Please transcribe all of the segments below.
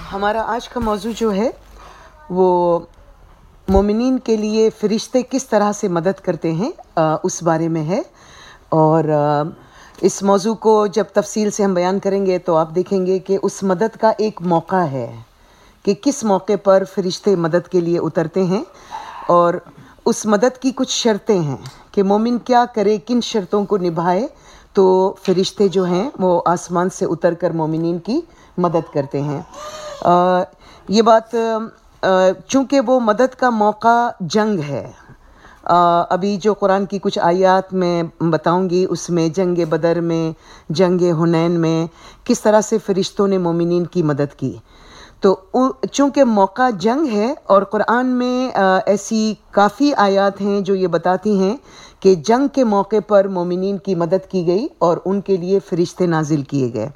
ہمارا آج کا موضوع جو ہے وہ مومنین کے لیے فرشتے کس طرح سے مدد کرتے ہیں اس بارے میں ہے. اور اس موضوع کو جب تفصیل سے ہم بیان کریں گے تو آپ دیکھیں گے کہ اس مدد کا ایک موقع ہے کہ کس موقع پر فرشتے مدد کے لیے اترتے ہیں، اور اس مدد کی کچھ شرطیں ہیں کہ مومن کیا کرے، کن شرطوں کو نبھائے تو فرشتے جو ہیں وہ آسمان سے اتر کر مومنین کی مدد کرتے ہیں. یہ بات چونکہ وہ مدد کا موقع جنگ ہے، ابھی جو قرآن کی کچھ آیات میں بتاؤں گی اس میں جنگ بدر میں، جنگ حنین میں کس طرح سے فرشتوں نے مومنین کی مدد کی. تو چونکہ موقع جنگ ہے اور قرآن میں ایسی کافی آیات ہیں جو یہ بتاتی ہیں کہ جنگ کے موقع پر مومنین کی مدد کی گئی اور ان کے لیے فرشتے نازل کیے گئے.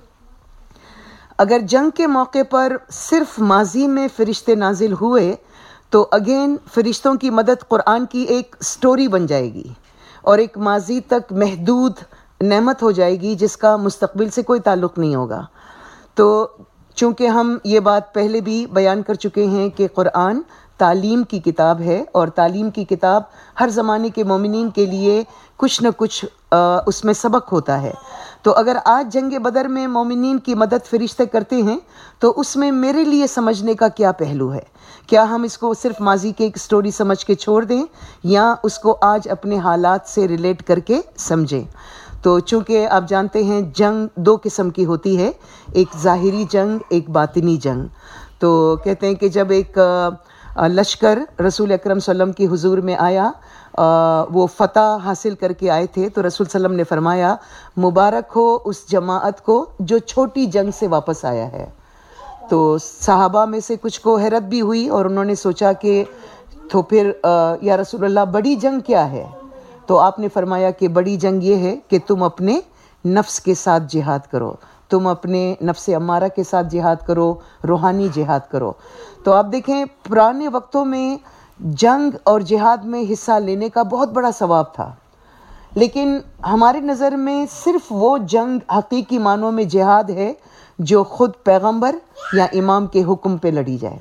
اگر جنگ کے موقع پر صرف ماضی میں فرشتے نازل ہوئے تو اگین فرشتوں کی مدد قرآن کی ایک سٹوری بن جائے گی اور ایک ماضی تک محدود نعمت ہو جائے گی جس کا مستقبل سے کوئی تعلق نہیں ہوگا. تو چونکہ ہم یہ بات پہلے بھی بیان کر چکے ہیں کہ قرآن تعلیم کی کتاب ہے اور تعلیم کی کتاب ہر زمانے کے مومنین کے لیے کچھ نہ کچھ اس میں سبق ہوتا ہے. تو اگر آج جنگ بدر میں مومنین کی مدد فرشتے کرتے ہیں تو اس میں میرے لیے سمجھنے کا کیا پہلو ہے؟ کیا ہم اس کو صرف ماضی کے ایک سٹوری سمجھ کے چھوڑ دیں یا اس کو آج اپنے حالات سے ریلیٹ کر کے سمجھیں؟ تو چونکہ آپ جانتے ہیں جنگ دو قسم کی ہوتی ہے، ایک ظاہری جنگ، ایک باطنی جنگ. تو کہتے ہیں کہ جب ایک لشکر رسول اکرم صلی اللہ علیہ وسلم کی حضور میں آیا، وہ فتح حاصل کر کے آئے تھے، تو رسول صلی اللہ علیہ وسلم نے فرمایا مبارک ہو اس جماعت کو جو چھوٹی جنگ سے واپس آیا ہے. تو صحابہ میں سے کچھ کو حیرت بھی ہوئی اور انہوں نے سوچا کہ تو پھر یا رسول اللہ بڑی جنگ کیا ہے؟ تو آپ نے فرمایا کہ بڑی جنگ یہ ہے کہ تم اپنے نفس کے ساتھ جہاد کرو، تم اپنے نفس امارہ کے ساتھ جہاد کرو، روحانی جہاد کرو. تو آپ دیکھیں پرانے وقتوں میں جنگ اور جہاد میں حصہ لینے کا بہت بڑا ثواب تھا، لیکن ہماری نظر میں صرف وہ جنگ حقیقی معنوں میں جہاد ہے جو خود پیغمبر یا امام کے حکم پہ لڑی جائے.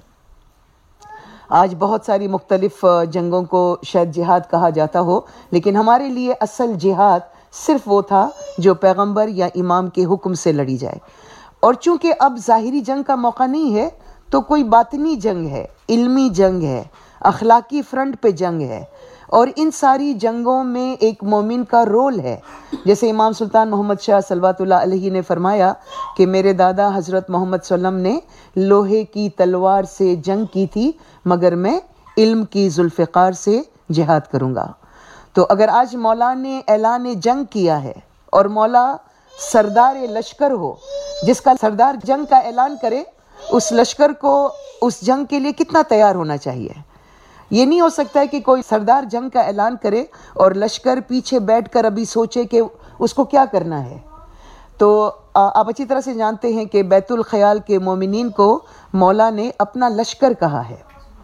آج بہت ساری مختلف جنگوں کو شاید جہاد کہا جاتا ہو، لیکن ہمارے لیے اصل جہاد صرف وہ تھا جو پیغمبر یا امام کے حکم سے لڑی جائے. اور چونکہ اب ظاہری جنگ کا موقع نہیں ہے تو کوئی باطنی جنگ ہے، علمی جنگ ہے، اخلاقی فرنٹ پہ جنگ ہے، اور ان ساری جنگوں میں ایک مومن کا رول ہے. جیسے امام سلطان محمد شاہ صلوات اللہ علیہ نے فرمایا کہ میرے دادا حضرت محمد صلی اللہ علیہ وسلم نے لوہے کی تلوار سے جنگ کی تھی مگر میں علم کی ذوالفقار سے جہاد کروں گا. تو اگر آج مولا نے اعلان جنگ کیا ہے اور مولا سردار لشکر ہو، جس کا سردار جنگ کا اعلان کرے، اس لشکر کو اس جنگ کے لیے کتنا تیار ہونا چاہیے. یہ نہیں ہو سکتا ہے کہ کوئی سردار جنگ کا اعلان کرے اور لشکر پیچھے بیٹھ کر ابھی سوچے کہ اس کو کیا کرنا ہے. تو آپ اچھی طرح سے جانتے ہیں کہ بیت الخیال کے مومنین کو مولا نے اپنا لشکر کہا ہے.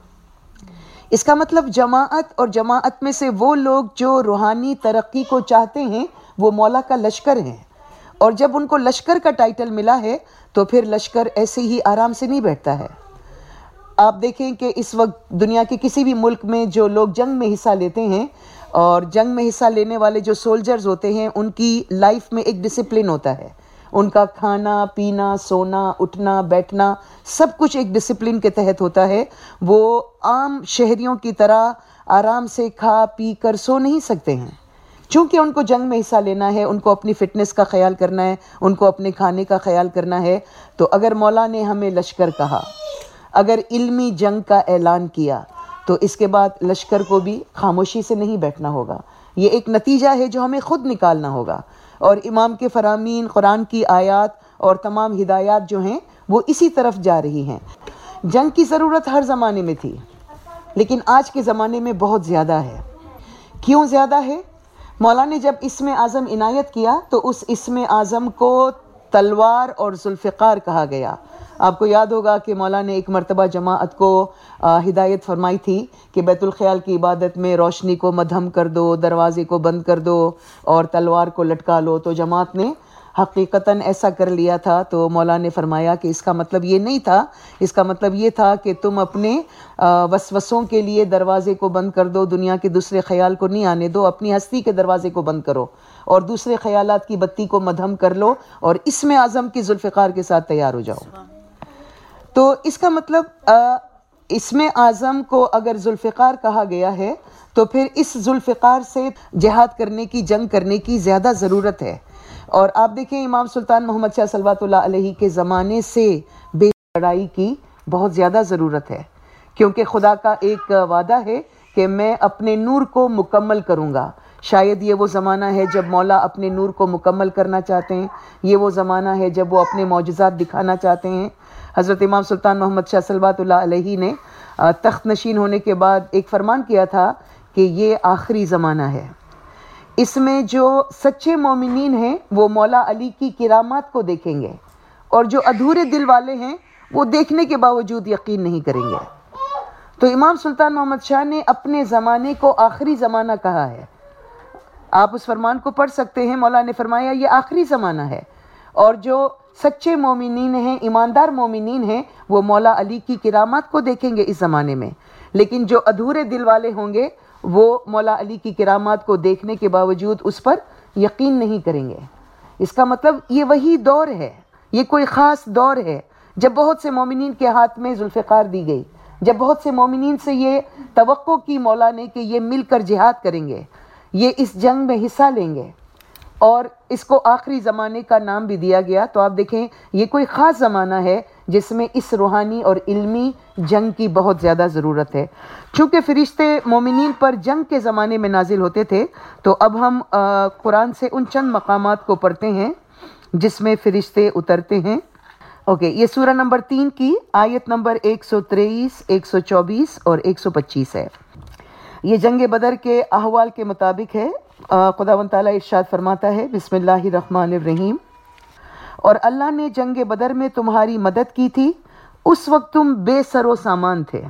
اس کا مطلب جماعت، اور جماعت میں سے وہ لوگ جو روحانی ترقی کو چاہتے ہیں وہ مولا کا لشکر ہیں. اور جب ان کو لشکر کا ٹائٹل ملا ہے تو پھر لشکر ایسے ہی آرام سے نہیں بیٹھتا ہے. آپ دیکھیں کہ اس وقت دنیا کے کسی بھی ملک میں جو لوگ جنگ میں حصہ لیتے ہیں، اور جنگ میں حصہ لینے والے جو سولجرز ہوتے ہیں، ان کی لائف میں ایک ڈسپلن ہوتا ہے. ان کا کھانا پینا، سونا، اٹھنا، بیٹھنا سب کچھ ایک ڈسپلن کے تحت ہوتا ہے. وہ عام شہریوں کی طرح آرام سے کھا پی کر سو نہیں سکتے ہیں، چونکہ ان کو جنگ میں حصہ لینا ہے، ان کو اپنی فٹنس کا خیال کرنا ہے، ان کو اپنے کھانے کا خیال کرنا ہے. تو اگر مولا نے ہمیں لشکر کہا، اگر علمی جنگ کا اعلان کیا، تو اس کے بعد لشکر کو بھی خاموشی سے نہیں بیٹھنا ہوگا. یہ ایک نتیجہ ہے جو ہمیں خود نکالنا ہوگا. اور امام کے فرامین، قرآن کی آیات اور تمام ہدایات جو ہیں وہ اسی طرف جا رہی ہیں. جنگ کی ضرورت ہر زمانے میں تھی، لیکن آج کے زمانے میں بہت زیادہ ہے. کیوں زیادہ ہے؟ مولا نے جب اسم اعظم عنایت کیا تو اس اسم اعظم کو تلوار اور ذوالفقار کہا گیا. آپ کو یاد ہوگا کہ مولا نے ایک مرتبہ جماعت کو ہدایت فرمائی تھی کہ بیت الخیال کی عبادت میں روشنی کو مدھم کر دو، دروازے کو بند کر دو اور تلوار کو لٹکا لو. تو جماعت نے حقیقتاً ایسا کر لیا تھا، تو مولا نے فرمایا کہ اس کا مطلب یہ نہیں تھا، اس کا مطلب یہ تھا کہ تم اپنے وسوسوں کے لیے دروازے کو بند کر دو، دنیا کے دوسرے خیال کو نہیں آنے دو، اپنی ہستی کے دروازے کو بند کرو اور دوسرے خیالات کی بتی کو مدھم کر لو اور اسم اعظم کی ذوالفقار کے ساتھ تیار ہو جاؤ۔ تو اس کا مطلب اسم اعظم کو اگر ذوالفقار کہا گیا ہے تو پھر اس ذوالفقار سے جہاد کرنے کی، جنگ کرنے کی زیادہ ضرورت ہے۔ اور آپ دیکھیں امام سلطان محمد شاہ صلوات اللہ علیہ کے زمانے سے بے لڑائی کی بہت زیادہ ضرورت ہے، کیونکہ خدا کا ایک وعدہ ہے کہ میں اپنے نور کو مکمل کروں گا۔ شاید یہ وہ زمانہ ہے جب مولا اپنے نور کو مکمل کرنا چاہتے ہیں، یہ وہ زمانہ ہے جب وہ اپنے معجزات دکھانا چاہتے ہیں۔ حضرت امام سلطان محمد شاہ صلوات اللہ علیہ نے تخت نشین ہونے کے بعد ایک فرمان کیا تھا کہ یہ آخری زمانہ ہے، اس میں جو سچے مومنین ہیں وہ مولا علی کی کرامات کو دیکھیں گے، اور جو ادھورے دل والے ہیں وہ دیکھنے کے باوجود یقین نہیں کریں گے۔ تو امام سلطان محمد شاہ نے اپنے زمانے کو آخری زمانہ کہا ہے۔ آپ اس فرمان کو پڑھ سکتے ہیں، مولا نے فرمایا یہ آخری زمانہ ہے، اور جو سچے مومنین ہیں، ایماندار مومنین ہیں، وہ مولا علی کی کرامات کو دیکھیں گے اس زمانے میں، لیکن جو ادھورے دل والے ہوں گے وہ مولا علی کی کرامات کو دیکھنے کے باوجود اس پر یقین نہیں کریں گے۔ اس کا مطلب یہ وہی دور ہے، یہ کوئی خاص دور ہے جب بہت سے مومنین کے ہاتھ میں ذوالفقار دی گئی، جب بہت سے مومنین سے یہ توقع کی مولا نے کہ یہ مل کر جہاد کریں گے، یہ اس جنگ میں حصہ لیں گے، اور اس کو آخری زمانے کا نام بھی دیا گیا۔ تو آپ دیکھیں یہ کوئی خاص زمانہ ہے جس میں اس روحانی اور علمی جنگ کی بہت زیادہ ضرورت ہے۔ چونکہ فرشتے مومنین پر جنگ کے زمانے میں نازل ہوتے تھے، تو اب ہم قرآن سے ان چند مقامات کو پڑھتے ہیں جس میں فرشتے اترتے ہیں۔ یہ سورہ نمبر 3 کی آیت نمبر 123، 124 اور 125 ہے۔ یہ جنگ بدر کے احوال کے مطابق ہے۔ خداوند تعالیٰ ارشاد فرماتا ہے، بسم اللہ الرحمن الرحیم، اور اللہ نے جنگ بدر میں تمہاری مدد کی تھی، اس وقت تم بے سر و سامان تھے،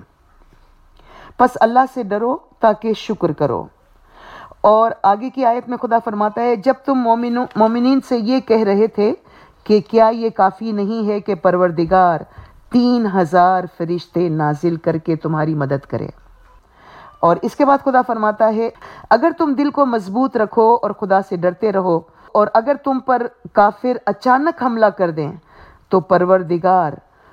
پس اللہ سے ڈرو تاکہ شکر کرو۔ اور آگے کی آیت میں خدا فرماتا ہے، جب تم مومنین سے یہ کہہ رہے تھے کہ کیا یہ کافی نہیں ہے کہ پروردگار 3000 فرشتے نازل کر کے تمہاری مدد کرے۔ اور اس کے بعد خدا فرماتا ہے، اگر تم دل کو مضبوط رکھو اور خدا سے ڈرتے رہو، اور اگر تم پر کافر اچانک حملہ کر دیں تو پروردگار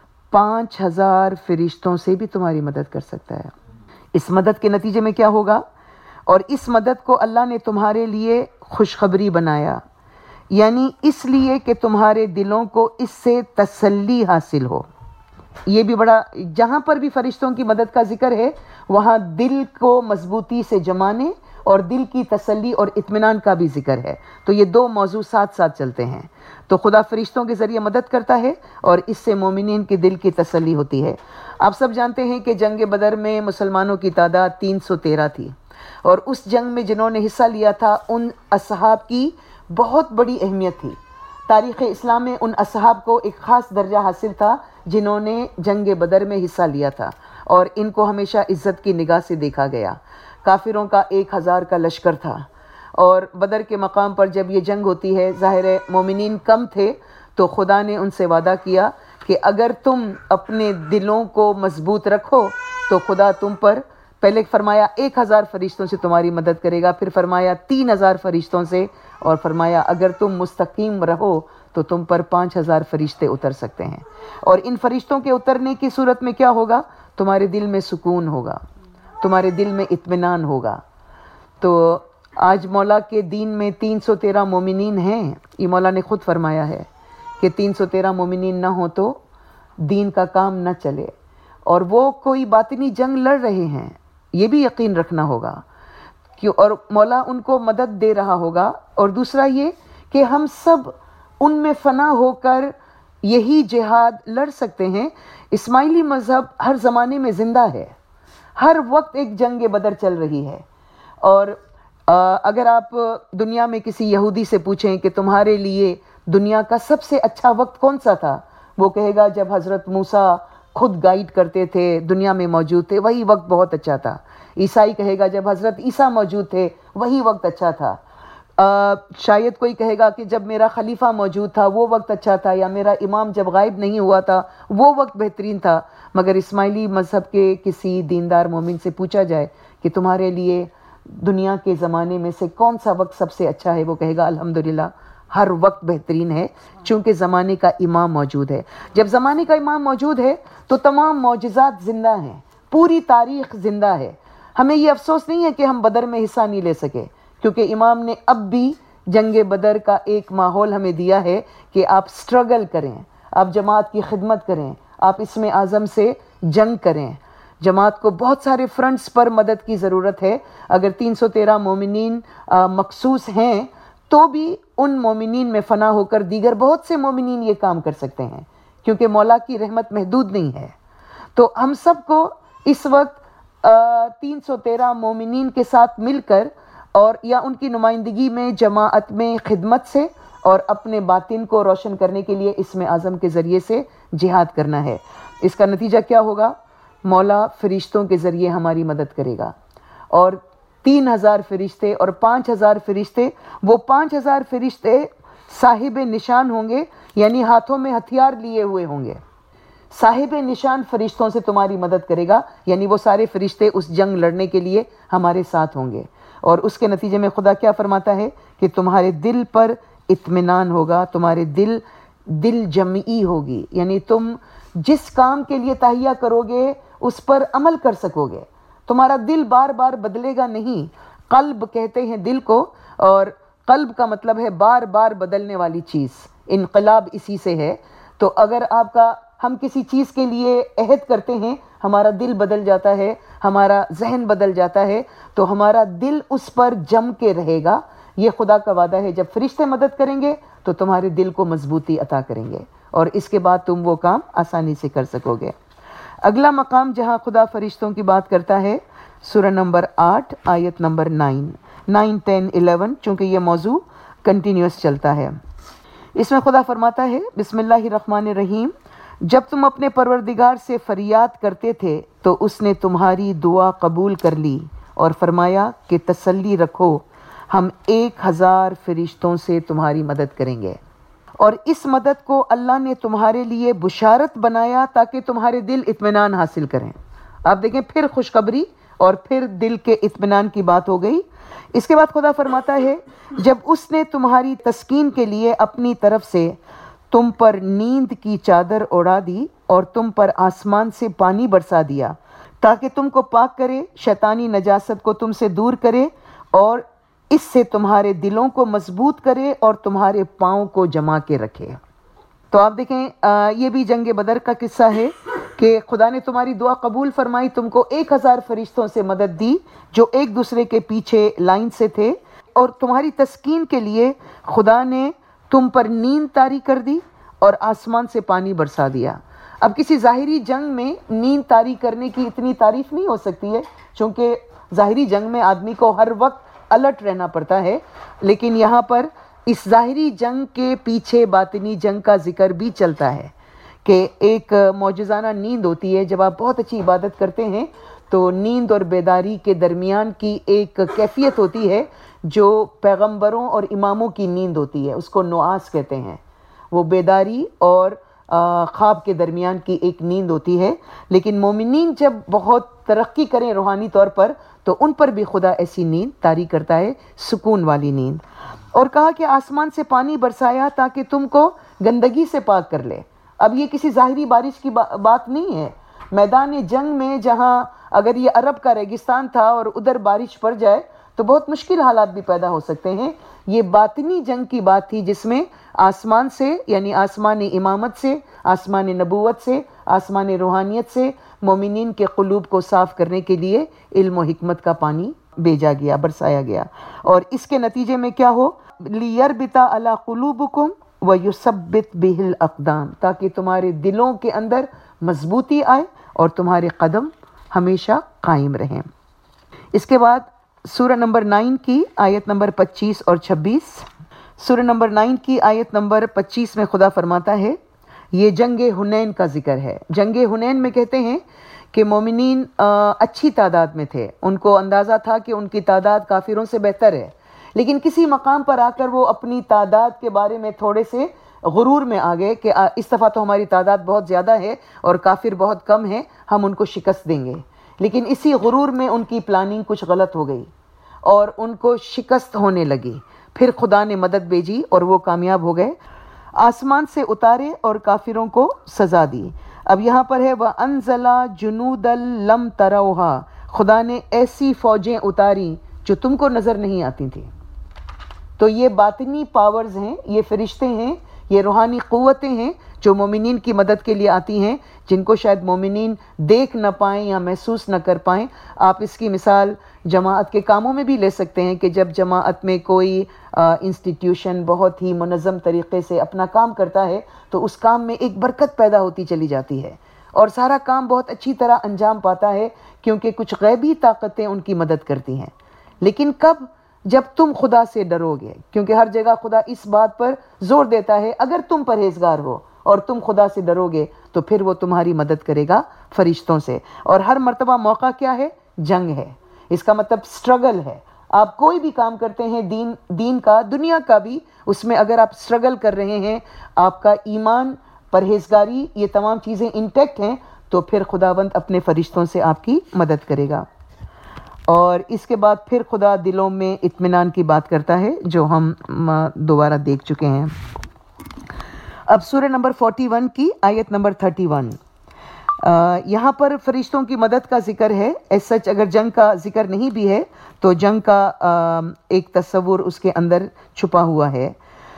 5000 فرشتوں سے بھی تمہاری مدد کر سکتا ہے۔ اس مدد کے نتیجے میں کیا ہوگا؟ اور اس مدد کو اللہ نے تمہارے لیے خوشخبری بنایا، یعنی اس لیے کہ تمہارے دلوں کو اس سے تسلی حاصل ہو۔ یہ بھی بڑا، جہاں پر بھی فرشتوں کی مدد کا ذکر ہے وہاں دل کو مضبوطی سے جمانے اور دل کی تسلی اور اطمینان کا بھی ذکر ہے، تو یہ دو موضوع ساتھ ساتھ چلتے ہیں۔ تو خدا فرشتوں کے ذریعے مدد کرتا ہے اور اس سے مومنین کے دل کی تسلی ہوتی ہے۔ آپ سب جانتے ہیں کہ جنگ بدر میں مسلمانوں کی تعداد 313 تھی، اور اس جنگ میں جنہوں نے حصہ لیا تھا ان اصحاب کی بہت بڑی اہمیت تھی۔ تاریخ اسلام میں ان اصحاب کو ایک خاص درجہ حاصل تھا جنہوں نے جنگ بدر میں حصہ لیا تھا، اور ان کو ہمیشہ عزت کی نگاہ سے دیکھا گیا۔ کافروں کا 1000 کا لشکر تھا، اور بدر کے مقام پر جب یہ جنگ ہوتی ہے، ظاہر ہے مومنین کم تھے، تو خدا نے ان سے وعدہ کیا کہ اگر تم اپنے دلوں کو مضبوط رکھو تو خدا تم پر، پہلے فرمایا 1000 فرشتوں سے تمہاری مدد کرے گا، پھر فرمایا 3000 فرشتوں سے، اور فرمایا اگر تم مستقیم رہو تو تم پر 5000 فرشتے اتر سکتے ہیں۔ اور ان فرشتوں کے اترنے کی صورت میں کیا ہوگا؟ تمہارے دل میں سکون ہوگا، تمہارے دل میں اطمینان ہوگا۔ تو آج مولا کے دین میں 313 مومنین ہیں، یہ مولا نے خود فرمایا ہے کہ 313 مومنین نہ ہوں تو دین کا کام نہ چلے، اور وہ کوئی باطنی جنگ لڑ رہے ہیں، یہ بھی یقین رکھنا ہوگا، اور مولا ان کو مدد دے رہا ہوگا۔ اور دوسرا یہ کہ ہم سب ان میں فنا ہو کر یہی جہاد لڑ سکتے ہیں۔ اسماعیلی مذہب ہر زمانے میں زندہ ہے، ہر وقت ایک جنگ بدر چل رہی ہے۔ اور اگر آپ دنیا میں کسی یہودی سے پوچھیں کہ تمہارے لیے دنیا کا سب سے اچھا وقت کون سا تھا، وہ کہے گا جب حضرت موسیٰ خود گائیڈ کرتے تھے، دنیا میں موجود تھے، وہی وقت بہت اچھا تھا۔ عیسائی کہے گا جب حضرت عیسیٰ موجود تھے وہی وقت اچھا تھا۔ شاید کوئی کہے گا کہ جب میرا خلیفہ موجود تھا وہ وقت اچھا تھا، یا میرا امام جب غائب نہیں ہوا تھا وہ وقت بہترین تھا. مگر اسماعیلی مذہب کے کسی دیندار مومن سے پوچھا جائے کہ تمہارے لیے دنیا کے زمانے میں سے کون سا وقت سب سے اچھا ہے، وہ کہے گا الحمدللہ ہر وقت بہترین ہے، چونکہ زمانے کا امام موجود ہے. جب زمانے کا امام موجود ہے تو تمام معجزات زندہ ہیں، پوری تاریخ زندہ ہے. ہمیں یہ افسوس نہیں ہے کہ ہم بدر میں حصہ نہیں لے سکے، کیونکہ امام نے اب بھی جنگ بدر کا ایک ماحول ہمیں دیا ہے کہ آپ سٹرگل کریں، آپ جماعت کی خدمت کریں، آپ اسم اعظم سے جنگ کریں. جماعت کو بہت سارے فرنٹس پر مدد کی ضرورت ہے. اگر 313 مومنین مخصوص ہیں تو بھی ان مومنین میں فنا ہو کر دیگر بہت سے مومنین یہ کام کر سکتے ہیں، کیونکہ مولا کی رحمت محدود نہیں ہے. تو ہم سب کو اس وقت 313 مومنین کے ساتھ مل کر اور یا ان کی نمائندگی میں جماعت میں خدمت سے اور اپنے باطن کو روشن کرنے کے لیے اسم اعظم کے ذریعے سے جہاد کرنا ہے. اس کا نتیجہ کیا ہوگا؟ مولا فرشتوں کے ذریعے ہماری مدد کرے گا، اور 3000 فرشتے اور 5000 فرشتے، وہ 5000 فرشتے صاحب نشان ہوں گے، یعنی ہاتھوں میں ہتھیار لیے ہوئے ہوں گے. صاحب نشان فرشتوں سے تمہاری مدد کرے گا، یعنی وہ سارے فرشتے اس جنگ لڑنے کے لیے ہمارے ساتھ ہوں گے. اور اس کے نتیجے میں خدا کیا فرماتا ہے کہ تمہارے دل پر اطمینان ہوگا، تمہارے دل جمعی ہوگی، یعنی تم جس کام کے لیے تہیہ کرو گے اس پر عمل کر سکو گے. تمہارا دل بار بار بدلے گا نہیں. قلب کہتے ہیں دل کو، اور قلب کا مطلب ہے بار بار بدلنے والی چیز. انقلاب اسی سے ہے. تو اگر ہم کسی چیز کے لیے عہد کرتے ہیں، ہمارا دل بدل جاتا ہے، ہمارا ذہن بدل جاتا ہے، تو ہمارا دل اس پر جم کے رہے گا. یہ خدا کا وعدہ ہے، جب فرشتے مدد کریں گے تو تمہارے دل کو مضبوطی عطا کریں گے، اور اس کے بعد تم وہ کام آسانی سے کر سکو گے. اگلا مقام جہاں خدا فرشتوں کی بات کرتا ہے، سورہ نمبر 8 آیت نمبر 9، 10، 11، چونکہ یہ موضوع کنٹینیوس چلتا ہے. اس میں خدا فرماتا ہے، بسم اللہ الرحمن الرحیم، جب تم اپنے پروردگار سے فریاد کرتے تھے تو اس نے تمہاری دعا قبول کر لی اور فرمایا کہ تسلی رکھو، ہم 1000 فرشتوں سے تمہاری مدد کریں گے. اور اس مدد کو اللہ نے تمہارے لیے بشارت بنایا تاکہ تمہارے دل اطمینان حاصل کریں. آپ دیکھیں، پھر خوشخبری اور پھر دل کے اطمینان کی بات ہو گئی. اس کے بعد خدا فرماتا ہے، جب اس نے تمہاری تسکین کے لیے اپنی طرف سے تم پر نیند کی چادر اڑا دی اور تم پر آسمان سے پانی برسا دیا تاکہ تم کو پاک کرے، شیطانی نجاست کو تم سے دور کرے، اور اس سے تمہارے دلوں کو مضبوط کرے اور تمہارے پاؤں کو جما کے رکھے. تو آپ دیکھیں، یہ بھی جنگ بدر کا قصہ ہے کہ خدا نے تمہاری دعا قبول فرمائی، تم کو 1000 فرشتوں سے مدد دی جو ایک دوسرے کے پیچھے لائن سے تھے، اور تمہاری تسکین کے لیے خدا نے تم پر نیند طاری کر دی اور آسمان سے پانی برسا دیا. اب کسی ظاہری جنگ میں نیند طاری کرنے کی اتنی تعریف نہیں ہو سکتی ہے، چونکہ ظاہری جنگ میں آدمی کو ہر وقت الرٹ رہنا پڑتا ہے، لیکن یہاں پر اس ظاہری جنگ کے پیچھے باطنی جنگ کا ذکر بھی چلتا ہے کہ ایک معجزانہ نیند ہوتی ہے. جب آپ بہت اچھی عبادت کرتے ہیں تو نیند اور بیداری کے درمیان کی ایک کیفیت ہوتی ہے جو پیغمبروں اور اماموں کی نیند ہوتی ہے، اس کو نعاس کہتے ہیں. وہ بیداری اور خواب کے درمیان کی ایک نیند ہوتی ہے. لیکن مومنین جب بہت ترقی کریں روحانی طور پر تو ان پر بھی خدا ایسی نیند طاری کرتا ہے، سکون والی نیند. اور کہا کہ آسمان سے پانی برسایا تاکہ تم کو گندگی سے پاک کر لے. اب یہ کسی ظاہری بارش کی بات نہیں ہے. میدان جنگ میں جہاں اگر یہ عرب کا ریگستان تھا اور ادھر بارش پڑ جائے تو بہت مشکل حالات بھی پیدا ہو سکتے ہیں. یہ باطنی جنگ کی بات تھی جس میں آسمان سے، یعنی آسمان امامت سے، آسمان نبوت سے، آسمان روحانیت سے مومنین کے قلوب کو صاف کرنے کے لیے علم و حکمت کا پانی بھیجا گیا، برسایا گیا. اور اس کے نتیجے میں کیا ہو؟ لِيَرْبِطَ عَلَىٰ قُلُوبِكُمْ وَيُثَبِّتْ بِهِ الْأَقْدَامَ، تاکہ تمہارے دلوں کے اندر مضبوطی آئے اور تمہارے قدم ہمیشہ قائم رہیں. اس کے بعد سورہ نمبر 9 کی آیت نمبر 25 اور 26. سورہ نمبر 9 کی آیت نمبر 25 میں خدا فرماتا ہے، یہ جنگ حنین کا ذکر ہے. جنگ حنین میں کہتے ہیں کہ مومنین اچھی تعداد میں تھے، ان کو اندازہ تھا کہ ان کی تعداد کافروں سے بہتر ہے، لیکن کسی مقام پر آ کر وہ اپنی تعداد کے بارے میں تھوڑے سے غرور میں آ گئے کہ اس دفعہ تو ہماری تعداد بہت زیادہ ہے اور کافر بہت کم ہیں، ہم ان کو شکست دیں گے۔ لیکن اسی غرور میں ان کی پلاننگ کچھ غلط ہو گئی اور ان کو شکست ہونے لگی۔ پھر خدا نے مدد بھیجی اور وہ کامیاب ہو گئے، آسمان سے اتارے اور کافروں کو سزا دی۔ اب یہاں پر ہے وَأَنزَلَ جُنُودًا لَمْ تَرَوْهَا، خدا نے ایسی فوجیں اتاری جو تم کو نظر نہیں آتی تھیں۔ تو یہ باطنی پاورز ہیں، یہ فرشتے ہیں، یہ روحانی قوتیں ہیں جو مومنین کی مدد کے لیے آتی ہیں، جن کو شاید مومنین دیکھ نہ پائیں یا محسوس نہ کر پائیں۔ آپ اس کی مثال جماعت کے کاموں میں بھی لے سکتے ہیں کہ جب جماعت میں کوئی انسٹیٹیوشن بہت ہی منظم طریقے سے اپنا کام کرتا ہے تو اس کام میں ایک برکت پیدا ہوتی چلی جاتی ہے اور سارا کام بہت اچھی طرح انجام پاتا ہے، کیونکہ کچھ غیبی طاقتیں ان کی مدد کرتی ہیں۔ لیکن کب؟ جب تم خدا سے ڈرو گے، کیونکہ ہر جگہ خدا اس بات پر زور دیتا ہے اگر تم پرہیزگار ہو اور تم خدا سے ڈرو گے تو پھر وہ تمہاری مدد کرے گا فرشتوں سے۔ اور ہر مرتبہ موقع کیا ہے؟ جنگ ہے، اس کا مطلب سٹرگل ہے۔ آپ کوئی بھی کام کرتے ہیں، دین کا، دنیا کا بھی، اس میں اگر آپ سٹرگل کر رہے ہیں، آپ کا ایمان، پرہیزگاری، یہ تمام چیزیں انٹیکٹ ہیں، تو پھر خداوند اپنے فرشتوں سے آپ کی مدد کرے گا۔ اور اس کے بعد پھر خدا دلوں میں اطمینان کی بات کرتا ہے جو ہم دوبارہ دیکھ چکے ہیں۔ اب سورہ نمبر 41 کی آیت نمبر 31، یہاں پر فرشتوں کی مدد کا ذکر ہے۔ ایز سچ اگر جنگ کا ذکر نہیں بھی ہے تو جنگ کا ایک تصور اس کے اندر چھپا ہوا ہے۔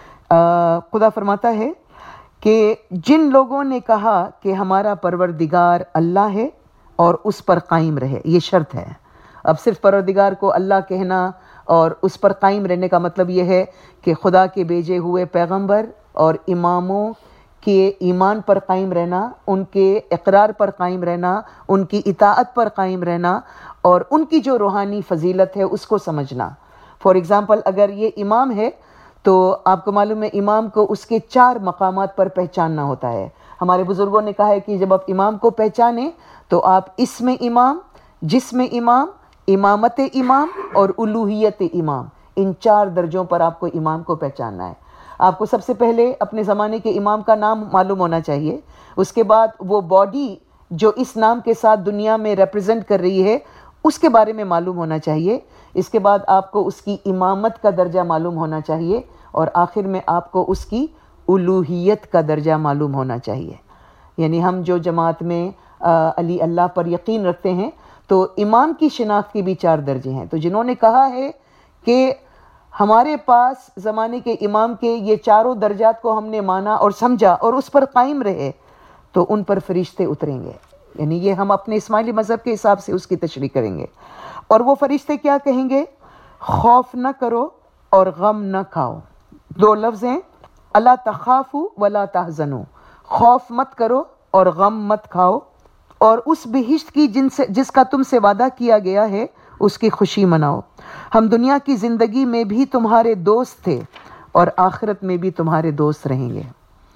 خدا فرماتا ہے کہ جن لوگوں نے کہا کہ ہمارا پروردگار اللہ ہے اور اس پر قائم رہے، یہ شرط ہے۔ اب صرف پروردگار کو اللہ کہنا اور اس پر قائم رہنے کا مطلب یہ ہے کہ خدا کے بھیجے ہوئے پیغمبر اور اماموں کے ایمان پر قائم رہنا، ان کے اقرار پر قائم رہنا، ان کی اطاعت پر قائم رہنا اور ان کی جو روحانی فضیلت ہے اس کو سمجھنا۔ فار ایگزامپل اگر یہ امام ہے تو آپ کو معلوم ہے امام کو اس کے 4 مقامات پر پہچاننا ہوتا ہے۔ ہمارے بزرگوں نے کہا ہے کہ جب آپ امام کو پہچانیں تو آپ اسم امام، جسم امام، امامت امام اور الوہیت امام، ان 4 درجوں پر آپ کو امام کو پہچاننا ہے۔ آپ کو سب سے پہلے اپنے زمانے کے امام کا نام معلوم ہونا چاہیے، اس کے بعد وہ باڈی جو اس نام کے ساتھ دنیا میں ریپرزینٹ کر رہی ہے اس کے بارے میں معلوم ہونا چاہیے، اس کے بعد آپ کو اس کی امامت کا درجہ معلوم ہونا چاہیے اور آخر میں آپ کو اس کی الوہیت کا درجہ معلوم ہونا چاہیے۔ یعنی ہم جو جماعت میں علی اللہ پر یقین رکھتے ہیں تو امام کی شناخت کی بھی 4 درجے ہیں۔ تو جنہوں نے کہا ہے کہ ہمارے پاس زمانے کے امام کے یہ 4 درجات کو ہم نے مانا اور سمجھا اور اس پر قائم رہے تو ان پر فرشتے اتریں گے، یعنی یہ ہم اپنے اسماعیلی مذہب کے حساب سے اس کی تشریح کریں گے۔ اور وہ فرشتے کیا کہیں گے؟ خوف نہ کرو اور غم نہ کھاؤ۔ 2 لفظ ہیں، الا تخافوا ولا تحزنوا، خوف مت کرو اور غم مت کھاؤ، اور اس بہشت کی جس کا تم سے وعدہ کیا گیا ہے اس کی خوشی مناؤ۔ ہم دنیا کی زندگی میں بھی تمہارے دوست تھے اور آخرت میں بھی تمہارے دوست رہیں گے۔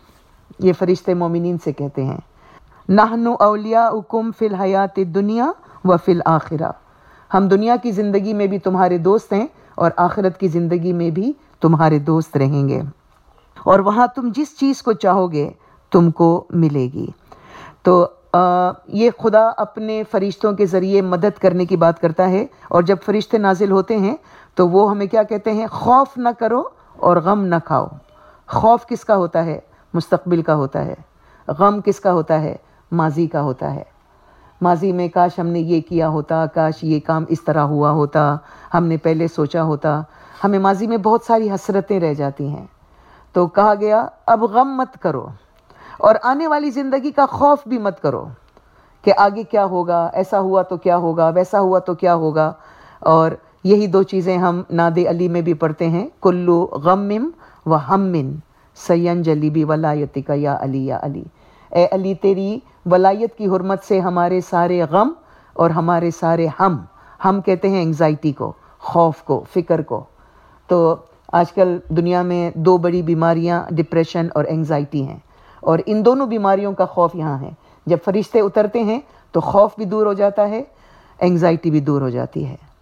یہ فرشتے مومنین سے کہتے ہیں، نحن اولیاؤکم فی الحیات الدنیا وفی الآخرہ، ہم دنیا کی زندگی میں بھی تمہارے دوست ہیں اور آخرت کی زندگی میں بھی تمہارے دوست رہیں گے، اور وہاں تم جس چیز کو چاہو گے تم کو ملے گی۔ تو یہ خدا اپنے فرشتوں کے ذریعے مدد کرنے کی بات کرتا ہے، اور جب فرشتے نازل ہوتے ہیں تو وہ ہمیں کیا کہتے ہیں؟ خوف نہ کرو اور غم نہ کھاؤ۔ خوف کس کا ہوتا ہے؟ مستقبل کا ہوتا ہے۔ غم کس کا ہوتا ہے؟ ماضی کا ہوتا ہے۔ ماضی میں کاش ہم نے یہ کیا ہوتا، کاش یہ کام اس طرح ہوا ہوتا، ہم نے پہلے سوچا ہوتا۔ ہمیں ماضی میں بہت ساری حسرتیں رہ جاتی ہیں، تو کہا گیا اب غم مت کرو اور آنے والی زندگی کا خوف بھی مت کرو کہ آگے کیا ہوگا، ایسا ہوا تو کیا ہوگا، ویسا ہوا تو کیا ہوگا۔ اور یہی 2 چیزیں ہم نعت علی میں بھی پڑھتے ہیں، کلو غم و ہم سینجلی بولایتک یا علی یا علی، اے علی تیری ولایت کی حرمت سے ہمارے سارے غم اور ہمارے سارے ہم کہتے ہیں انگزائٹی کو، خوف کو، فکر کو۔ تو آج کل دنیا میں 2 بڑی بیماریاں ڈپریشن اور انگزائٹی ہیں، اور ان دونوں بیماریوں کا خوف یہاں ہے۔ جب فرشتے اترتے ہیں تو خوف بھی دور ہو جاتا ہے، انگزائٹی بھی دور ہو جاتی ہے۔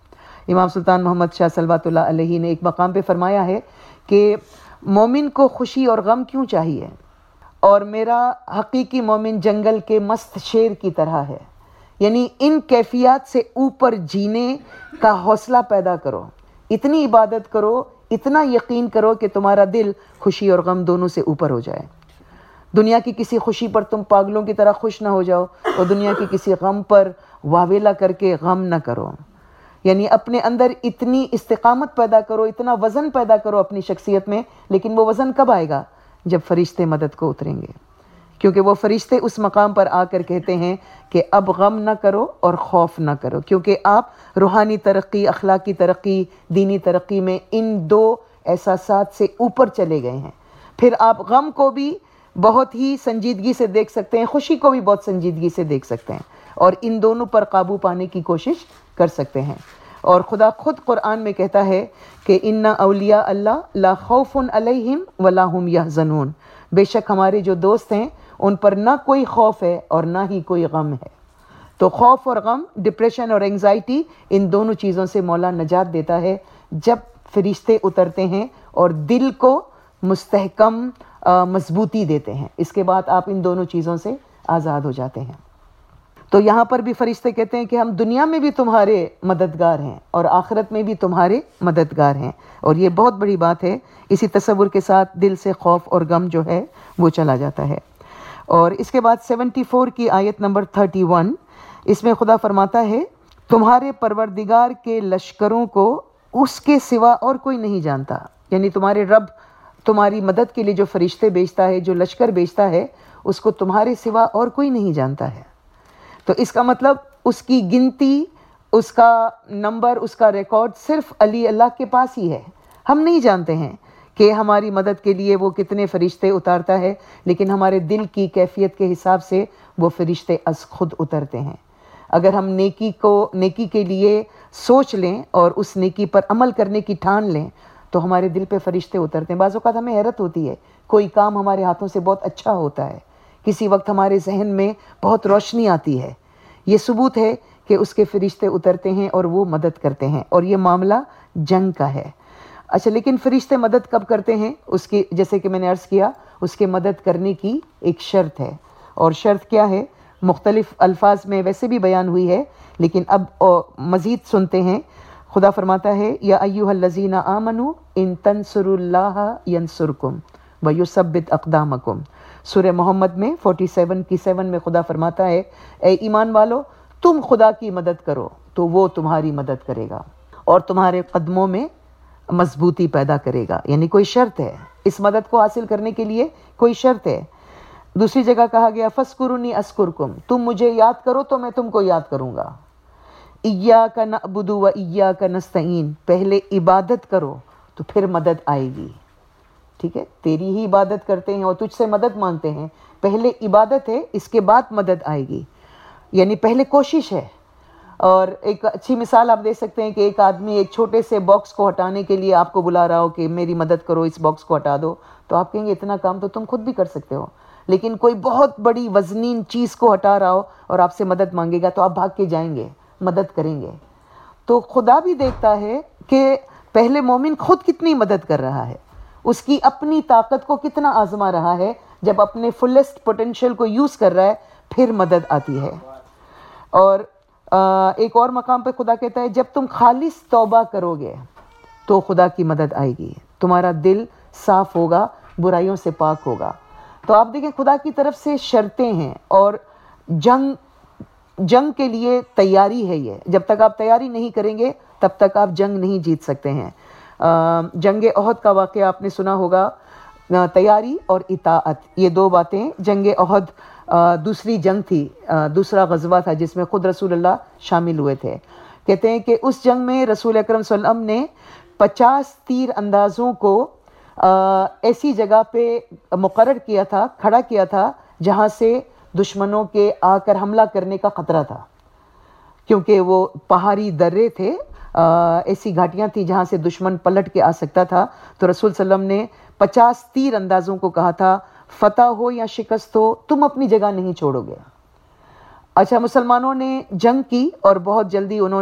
امام سلطان محمد شاہ صلوات اللہ علیہ نے ایک مقام پہ فرمایا ہے کہ مومن کو خوشی اور غم کیوں چاہیے، اور میرا حقیقی مومن جنگل کے مست شیر کی طرح ہے. یعنی ان کیفیات سے اوپر جینے کا حوصلہ پیدا کرو، اتنی عبادت کرو، اتنا یقین کرو کہ تمہارا دل خوشی اور غم دونوں سے اوپر ہو جائے. دنیا کی کسی خوشی پر تم پاگلوں کی طرح خوش نہ ہو جاؤ، اور دنیا کی کسی غم پر واویلا کر کے غم نہ کرو. یعنی اپنے اندر اتنی استقامت پیدا کرو، اتنا وزن پیدا کرو اپنی شخصیت میں. لیکن وہ وزن کب آئے گا؟ جب فرشتے مدد کو اتریں گے، کیونکہ وہ فرشتے اس مقام پر آ کر کہتے ہیں کہ اب غم نہ کرو اور خوف نہ کرو، کیونکہ آپ روحانی ترقی، اخلاقی ترقی، دینی ترقی میں ان دو احساسات سے اوپر چلے گئے ہیں. پھر آپ غم کو بھی بہت ہی سنجیدگی سے دیکھ سکتے ہیں، خوشی کو بھی بہت سنجیدگی سے دیکھ سکتے ہیں، اور ان دونوں پر قابو پانے کی کوشش کر سکتے ہیں. اور خدا خود قرآن میں کہتا ہے کہ ان اولیاء اللہ لا خوف علیہم ولا هم یحزنون، بے شک ہمارے جو دوست ہیں ان پر نہ کوئی خوف ہے اور نہ ہی کوئی غم ہے. تو خوف اور غم، ڈپریشن اور انگزائٹی، ان دونوں چیزوں سے مولا نجات دیتا ہے جب فرشتے اترتے ہیں اور دل کو مستحکم مضبوطی دیتے ہیں. اس کے بعد آپ ان دونوں چیزوں سے آزاد ہو جاتے ہیں. تو یہاں پر بھی فرشتے کہتے ہیں کہ ہم دنیا میں بھی تمہارے مددگار ہیں اور آخرت میں بھی تمہارے مددگار ہیں. اور یہ بہت بڑی بات ہے. اسی تصور کے ساتھ دل سے خوف اور غم جو ہے وہ چلا جاتا ہے. اور اس کے بعد 74 کی آیت نمبر 31، اس میں خدا فرماتا ہے تمہارے پروردگار کے لشکروں کو اس کے سوا اور کوئی نہیں جانتا. یعنی تمہارے رب تمہاری مدد کے لیے جو فرشتے بھیجتا ہے، جو لشکر بھیجتا ہے، اس کو تمہارے سوا اور کوئی نہیں جانتا ہے. تو اس کا مطلب اس کی گنتی، اس کا نمبر، اس کا ریکارڈ صرف علی اللہ کے پاس ہی ہے. ہم نہیں جانتے ہیں کہ ہماری مدد کے لیے وہ کتنے فرشتے اتارتا ہے، لیکن ہمارے دل کی کیفیت کے حساب سے وہ فرشتے از خود اترتے ہیں. اگر ہم نیکی کے لیے سوچ لیں اور اس نیکی پر عمل کرنے کی ٹھان لیں تو ہمارے دل پہ فرشتے اترتے ہیں. بعض اوقات ہمیں حیرت ہوتی ہے، کوئی کام ہمارے ہاتھوں سے بہت اچھا ہوتا ہے، کسی وقت ہمارے ذہن میں بہت روشنی آتی ہے. یہ ثبوت ہے کہ اس کے فرشتے اترتے ہیں اور وہ مدد کرتے ہیں. اور یہ معاملہ جنگ کا ہے. اچھا، لیکن فرشتے مدد کب کرتے ہیں؟ اس کی، جیسے کہ میں نے عرض کیا، اس کے مدد کرنے کی ایک شرط ہے. اور شرط کیا ہے؟ مختلف الفاظ میں ویسے بھی بیان ہوئی ہے، لیکن اب مزید سنتے ہیں. خدا فرماتا ہے یا ایھا الذین آمنوا ان تنصروا اللہ ینصرکم ویثبت اقدامکم. سورہ محمد میں 47 کی 7 میں خدا فرماتا ہے اے ایمان والو، تم خدا کی مدد کرو تو وہ تمہاری مدد کرے گا اور تمہارے قدموں میں مضبوطی پیدا کرے گا. یعنی کوئی شرط ہے اس مدد کو حاصل کرنے کے لیے، کوئی شرط ہے. دوسری جگہ کہا گیا فَاذْكُرُونِي أَذْكُرْكُمْ، تم مجھے یاد کرو تو میں تم کو یاد کروں گا. إِيَّاكَ نَعْبُدُ وَإِيَّاكَ نَسْتَعِينُ، پہلے عبادت کرو تو پھر مدد آئے گی. ٹھیک ہے، تیری ہی عبادت کرتے ہیں اور تجھ سے مدد مانگتے ہیں. پہلے عبادت ہے، اس کے بعد مدد آئے گی. یعنی پہلے کوشش ہے. اور ایک اچھی مثال آپ دے سکتے ہیں کہ ایک آدمی ایک چھوٹے سے باکس کو ہٹانے کے لیے آپ کو بلا رہا ہو کہ میری مدد کرو، اس باکس کو ہٹا دو، تو آپ کہیں گے اتنا کام تو تم خود بھی کر سکتے ہو. لیکن کوئی بہت بڑی وزنین چیز کو ہٹا رہا ہو اور آپ سے مدد مانگے گا تو آپ بھاگ کے جائیں گے، مدد کریں گے. تو خدا بھی دیکھتا ہے کہ پہلے مومن خود کتنی مدد کر رہا ہے، اس کی اپنی طاقت کو کتنا آزما رہا ہے. جب اپنے فلیسٹ پوٹینشیل کو یوز کر رہا ہے پھر مدد آتی ہے. اور ایک اور مقام پہ خدا کہتا ہے جب تم خالص توبہ کرو گے تو خدا کی مدد آئے گی. تمہارا دل صاف ہوگا، برائیوں سے پاک ہوگا. تو آپ دیکھیں خدا کی طرف سے شرطیں ہیں اور جنگ کے لیے تیاری ہے. یہ جب تک آپ تیاری نہیں کریں گے تب تک آپ جنگ نہیں جیت سکتے ہیں. جنگ احد کا واقعہ آپ نے سنا ہوگا. تیاری اور اطاعت، یہ دو باتیں. جنگ احد دوسری جنگ تھی، دوسرا غزوہ تھا جس میں خود رسول اللہ شامل ہوئے تھے. کہتے ہیں کہ اس جنگ میں رسول اکرم صلی اللہ علیہ وسلم نے 50 تیر اندازوں کو ایسی جگہ پہ مقرر کیا تھا، کھڑا کیا تھا جہاں سے دشمنوں کے آ کر حملہ کرنے کا خطرہ تھا. کیونکہ وہ پہاڑی درے تھے، ایسی گھاٹیاں تھیں جہاں سے دشمن پلٹ کے آ سکتا تھا. تو رسول صلی اللہ علیہ وسلم نے 50 تیر اندازوں کو کہا تھا فتح ہو یا شکست ہو تم اپنی جگہ نہیں چھوڑو گے. اچھا، مسلمانوں نے جنگ کی اور بہت جلدی انہوں نے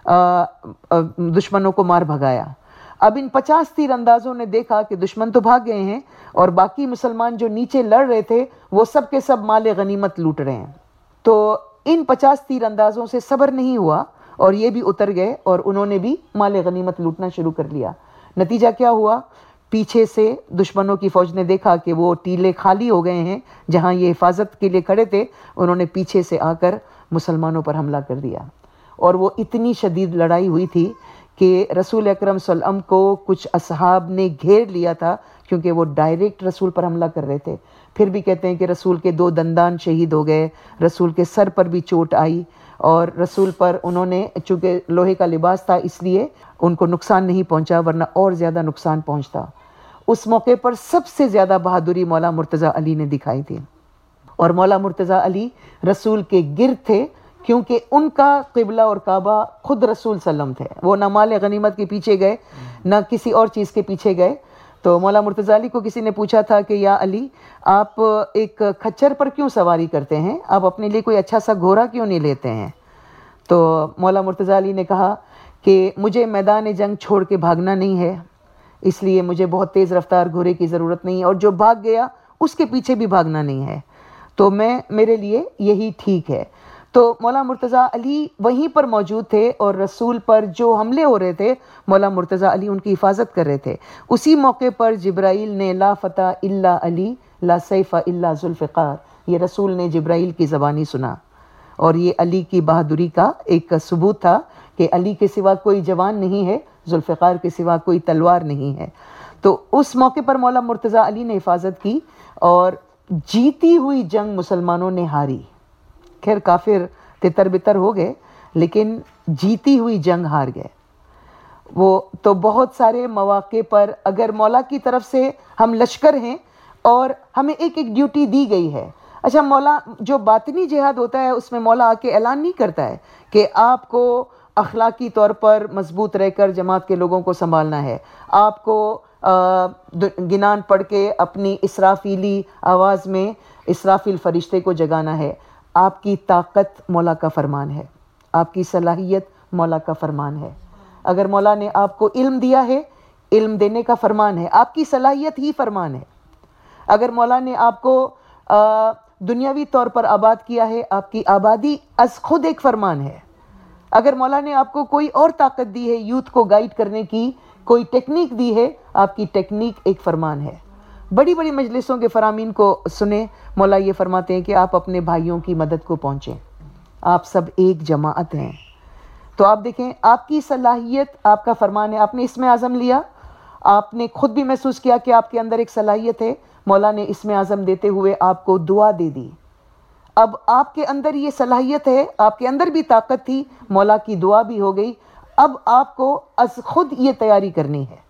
दुश्मनों को मार भगाया। अब इन 50 तीर अंदाजों ने देखा कि दुश्मन तो भाग गए हैं और बाकी मुसलमान जो नीचे लड़ रहे थे वो सब के सब माल गनीमत लूट रहे हैं। तो इन 50 तीर अंदाजों से सब्र नहीं हुआ और ये भी उतर गए और उन्होंने भी माल गनीमत लूटना शुरू कर लिया। नतीजा क्या हुआ, पीछे से दुश्मनों की फ़ौज ने देखा कि वो टीले खाली हो गए हैं जहां ये हिफाजत के लिए खड़े थे, उन्होंने पीछे से आकर मुसलमानों पर हमला कर दिया। और वो इतनी शदीद लड़ाई हुई थी कि रसूल अकरम सल्लल्लाहु अलैहि वसल्लम को कुछ असहाब ने घेर लिया था क्योंकि वो डायरेक्ट रसूल पर हमला कर रहे थे। फिर भी कहते हैं कि रसूल के 2 दंदान शहीद हो गए, रसूल के सर पर भी चोट आई और रसूल पर उन्होंने, चूँकि लोहे का लिबास था इसलिए उनको नुकसान नहीं पहुंचा, वरना और ज़्यादा नुकसान पहुंचता। उस मौके पर सबसे ज़्यादा बहादुरी मौला मुर्तज़ा अली ने दिखाई थी और मौला मुर्तज़ा अली रसूल के गिर्द थे क्योंकि उनका क़िबला और काबा खुद रसूल सल्लम थे। वो ना माल गनीमत के पीछे गए ना किसी और चीज़ के पीछे गए। तो मौला मुर्तज़ा अली को किसी ने पूछा था कि या अली, आप एक खच्चर पर क्यों सवारी करते हैं, आप अपने लिए कोई अच्छा सा घोड़ा क्यों नहीं लेते हैं? तो मौला मुर्तज़ा अली ने कहा कि मुझे मैदान जंग छोड़ के भागना नहीं है, इसलिए मुझे बहुत तेज़ रफ्तार घोड़े की ज़रूरत नहीं है और जो भाग गया उसके पीछे भी भागना नहीं है, तो मेरे लिए यही ठीक है। तो मौला मुर्तज़ा अली वहीं पर मौजूद थे और रसूल पर जो हमले हो रहे थे मौला मुर्तज़ा अली उनकी हिफाजत कर रहे थे। उसी मौके पर जिब्राइल ने ला फ़ता इल्ला अली ला सैफ़ा इल्ला ज़ुल्फ़िकार, ये रसूल ने जिब्राइल की ज़बानी सुना और ये अली की बहादुरी का एक सबूत था कि अली के सिवा कोई जवान नहीं है, ज़ुल्फ़िकार के सिवा कोई तलवार नहीं है। तो उस मौके पर मौला मुर्तज़ा अली ने हिफाजत की और जीती हुई जंग मुसलमानों ने हारी। खैर काफिर तितर बितर हो गए लेकिन जीती हुई जंग हार गए। वो तो बहुत सारे मौके पर अगर मौला की तरफ से हम लश्कर हैं और हमें एक एक ड्यूटी दी गई है, अच्छा मौला जो बातिनी जिहाद होता है उसमें मौला आके ऐलान नहीं करता है कि आपको अखलाकी तौर पर मजबूत रहकर जमात के लोगों को संभालना है, आपको गिनान पढ़ के अपनी इसराफीली आवाज़ में इसराफील फरिश्ते को जगाना है। आपकी ताकत मौला का फरमान है, आपकी सलाहियत मौला का फरमान है। अगर मौला ने आपको इल्म दिया है, इल्म देने का फरमान है, आपकी सलाहियत ही फरमान है। अगर मौला ने आपको दुनियावी तौर पर आबाद किया है, आपकी आबादी अज खुद एक फरमान है। अगर मौला ने आपको कोई और ताकत दी है, यूथ को गाइड करने की कोई टेक्निक दी है, आपकी टेक्निक एक फरमान है। बड़ी बड़ी मजलिसों के फरामीन को सुने, मौला ये फरमाते हैं कि आप अपने भाइयों की मदद को पहुँचें, आप सब एक जमाअत हैं। तो आप देखें, आपकी सलाहियत आपका फरमान है। आपने इसमें आज़म लिया, आपने खुद भी महसूस किया कि आपके अंदर एक सलाहियत है, मौला ने इसमें आज़म देते हुए आपको दुआ दे दी। अब आपके अंदर ये सलाहियत है, आपके अंदर भी ताकत थी, मौला की दुआ भी हो गई। अब आपको अज खुद ये तैयारी करनी है,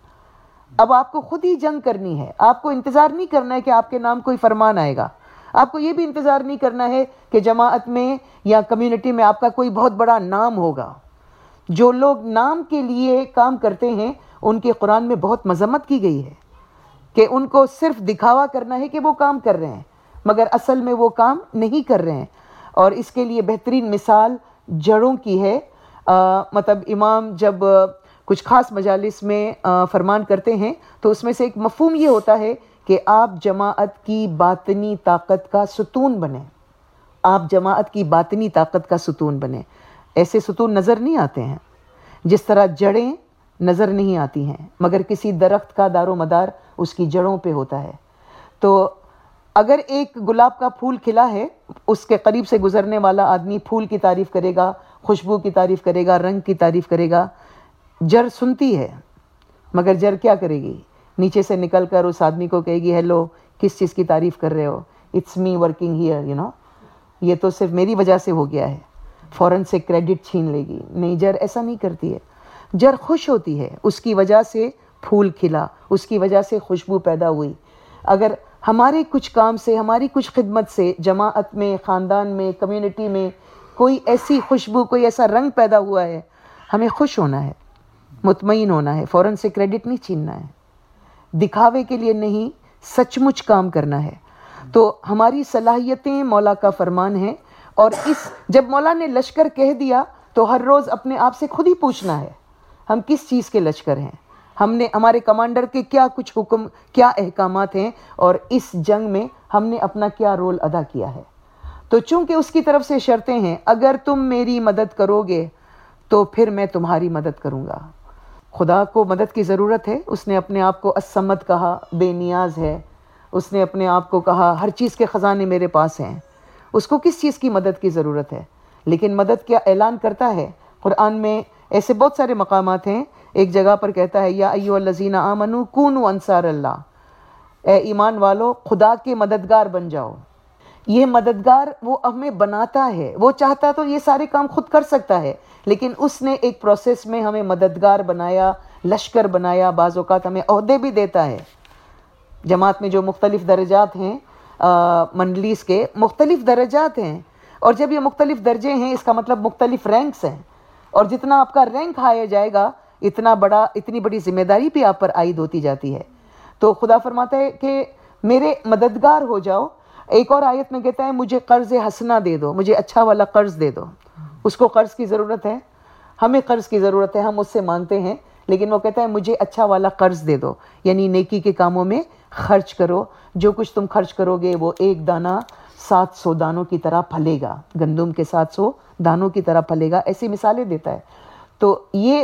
अब आपको खुद ही जंग करनी है। आपको इंतज़ार नहीं करना है कि आपके नाम कोई फरमान आएगा, आपको ये भी इंतज़ार नहीं करना है कि जमाअत में या कम्युनिटी में आपका कोई बहुत बड़ा नाम होगा। जो लोग नाम के लिए काम करते हैं उनके कुरान में बहुत मजम्मत की गई है कि उनको सिर्फ दिखावा करना है कि वो काम कर रहे हैं, मगर असल में वो काम नहीं कर रहे हैं। और इसके लिए बेहतरीन मिसाल जड़ों की है। मतलब इमाम जब कुछ ख़ास मजालिस में फरमान करते हैं तो उसमें से एक मफ़हूम ये होता है कि आप जमाअत की बातनी ताकत का सुतून बने, आप जमाअत की बातनी ताकत का सुतून बने। ऐसे सुतून नज़र नहीं आते हैं, जिस तरह जड़ें नज़र नहीं आती हैं, मगर किसी दरख्त का दारो मदार उसकी जड़ों पे होता है। तो अगर एक गुलाब का फूल खिला है, उसके करीब से गुज़रने वाला आदमी फूल की तारीफ़ करेगा, खुशबू की तारीफ़ करेगा, रंग की तारीफ़ करेगा। जड़ सुनती है मगर जड़ क्या करेगी, नीचे से निकल कर उस आदमी को कहेगी, हेलो किस चीज़ की तारीफ़ कर रहे हो, it's me working here, you know, ये तो सिर्फ मेरी वजह से हो गया है, फ़ौरन से क्रेडिट छीन लेगी। नहीं, जड़ ऐसा नहीं करती है। जड़ खुश होती है, उसकी वजह से फूल खिला, उसकी वजह से खुशबू पैदा हुई। अगर हमारे कुछ काम से, हमारी कुछ खिदमत से जमाअत में, ख़ानदान में, कम्युनिटी में कोई ऐसी खुशबू, कोई ऐसा रंग पैदा हुआ है, हमें खुश होना है, मुतमईन होना है, फ़ौरन से क्रेडिट नहीं छीनना है, दिखावे के लिए नहीं, सचमुच काम करना है। तो हमारी सलाहियतें मौला का फरमान है। और इस जब मौला ने लश्कर कह दिया تو ہر روز اپنے آپ سے خود ہی پوچھنا ہے ہم کس چیز کے لشکر ہیں، ہم نے ہمارے کمانڈر کے کیا کچھ حکم، کیا احکامات ہیں، اور اس جنگ میں ہم نے اپنا کیا رول ادا کیا ہے۔ تو چونکہ اس کی طرف سے شرطیں ہیں، اگر تم میری مدد کرو گے تو پھر میں تمہاری مدد کروں گا۔ خدا کو مدد کی ضرورت ہے، اس نے اپنے آپ کو الصمد کہا، بے نیاز ہے، اس نے اپنے آپ کو کہا ہر چیز کے خزانے میرے پاس ہیں، اس کو کس چیز کی مدد کی ضرورت ہے؟ لیکن مدد کیا اعلان کرتا ہے۔ قرآن میں ایسے بہت سارے مقامات ہیں، ایک جگہ پر کہتا ہے یا ایھا الذین آمنوا کونوا انصار اللہ، اے ایمان والو خدا کے مددگار بن جاؤ۔ یہ مددگار وہ ہمیں بناتا ہے، وہ چاہتا تو یہ سارے کام خود کر سکتا ہے، لیکن اس نے ایک پروسیس میں ہمیں مددگار بنایا، لشکر بنایا، بعض اوقات ہمیں عہدے بھی دیتا ہے۔ جماعت میں جو مختلف درجات ہیں، منڈلیز کے مختلف درجات ہیں، اور جب یہ مختلف درجے ہیں اس کا مطلب مختلف رینکس ہیں، اور جتنا آپ کا رینک ہایا جائے گا اتنی بڑی ذمہ داری بھی آپ پر عائد ہوتی جاتی ہے۔ تو خدا فرماتا ہے کہ میرے مددگار ہو جاؤ۔ ایک اور آیت میں کہتا ہے مجھے قرض حسنہ دے دو، مجھے اچھا والا قرض دے دو۔ اس کو قرض کی ضرورت ہے، ہمیں قرض کی ضرورت ہے، ہم اس سے مانگتے ہیں، لیکن وہ کہتا ہے مجھے اچھا والا قرض دے دو، یعنی نیکی کے کاموں میں خرچ کرو، جو کچھ تم خرچ کرو گے وہ ایک دانہ 700 دانوں کی طرح پھلے گا، گندم کے 700 دانوں کی طرح پھلے گا، ایسی مثالیں دیتا ہے۔ تو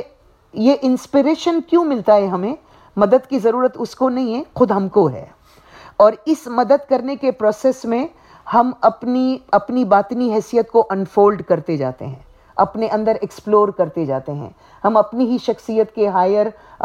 یہ انسپریشن کیوں ملتا ہے ہمیں؟ مدد کی ضرورت اس کو نہیں ہے، خود ہم کو ہے، اور اس مدد کرنے کے پروسیس میں ہم اپنی باطنی حیثیت کو انفولڈ کرتے جاتے ہیں، اپنے اندر ایکسپلور کرتے جاتے ہیں، ہم اپنی ہی شخصیت کے ہائر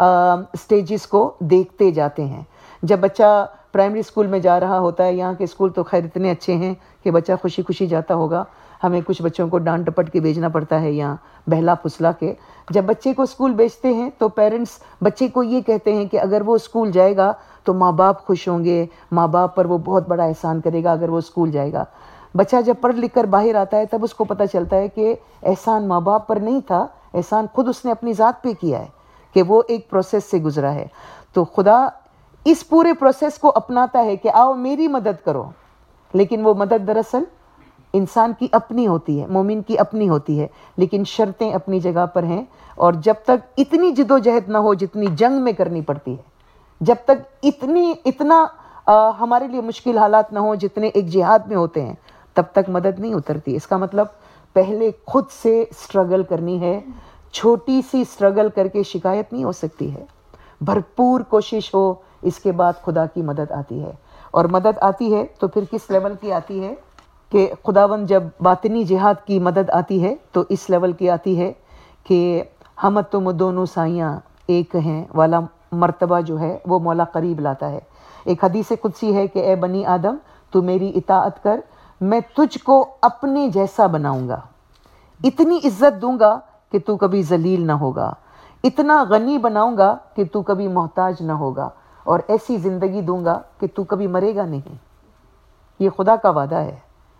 سٹیجز کو دیکھتے جاتے ہیں۔ جب بچہ پرائمری اسکول میں جا رہا ہوتا ہے، یہاں کے اسکول تو خیر اتنے اچھے ہیں کہ بچہ خوشی خوشی جاتا ہوگا، ہمیں کچھ بچوں کو ڈانٹ ڈپٹ کے بھیجنا پڑتا ہے یہاں بہلا پھسلا کے۔ جب بچے کو اسکول بھیجتے ہیں تو پیرنٹس بچے کو یہ کہتے ہیں کہ اگر وہ اسکول جائے گا تو ماں باپ خوش ہوں گے، ماں باپ پر وہ بہت بڑا احسان کرے گا اگر وہ اسکول جائے گا۔ بچہ جب پڑھ لکھ کر باہر آتا ہے تب اس کو پتہ چلتا ہے کہ احسان ماں باپ پر نہیں تھا، احسان خود اس نے اپنی ذات پہ کیا ہے، کہ وہ ایک پروسیس سے گزرا ہے۔ تو خدا اس پورے پروسیس کو اپناتا ہے کہ آؤ میری مدد کرو، لیکن وہ مدد دراصل انسان کی اپنی ہوتی ہے، مومن کی اپنی ہوتی ہے، لیکن شرطیں اپنی جگہ پر ہیں، اور جب تک اتنی جد و جہد نہ ہو جتنی جنگ میں کرنی پڑتی ہے، جب تک اتنا ہمارے لیے مشکل حالات نہ ہوں جتنے ایک جہاد میں ہوتے ہیں، تب تک مدد نہیں اترتی۔ اس کا مطلب پہلے خود سے سٹرگل کرنی ہے، چھوٹی سی سٹرگل کر کے شکایت نہیں ہو سکتی ہے، بھرپور کوشش ہو، اس کے بعد خدا کی مدد آتی ہے۔ اور مدد آتی ہے تو پھر کس لیول کی آتی ہے کہ خداوند جب باطنی جہاد کی مدد آتی ہے تو اس لیول کی آتی ہے کہ ہم تم دونوں سائیاں ایک ہیں والا مرتبہ جو ہے وہ مولا قریب لاتا ہے۔ ایک حدیث قدسی ہے کہ اے بنی آدم تو میری اطاعت کر، میں تجھ کو اپنے جیسا بناؤں گا، اتنی عزت دوں گا کہ تو کبھی ذلیل نہ ہوگا، اتنا غنی بناؤں گا کہ تو کبھی محتاج نہ ہوگا، اور ایسی زندگی دوں گا کہ تو کبھی مرے گا نہیں۔ یہ خدا کا وعدہ ہے۔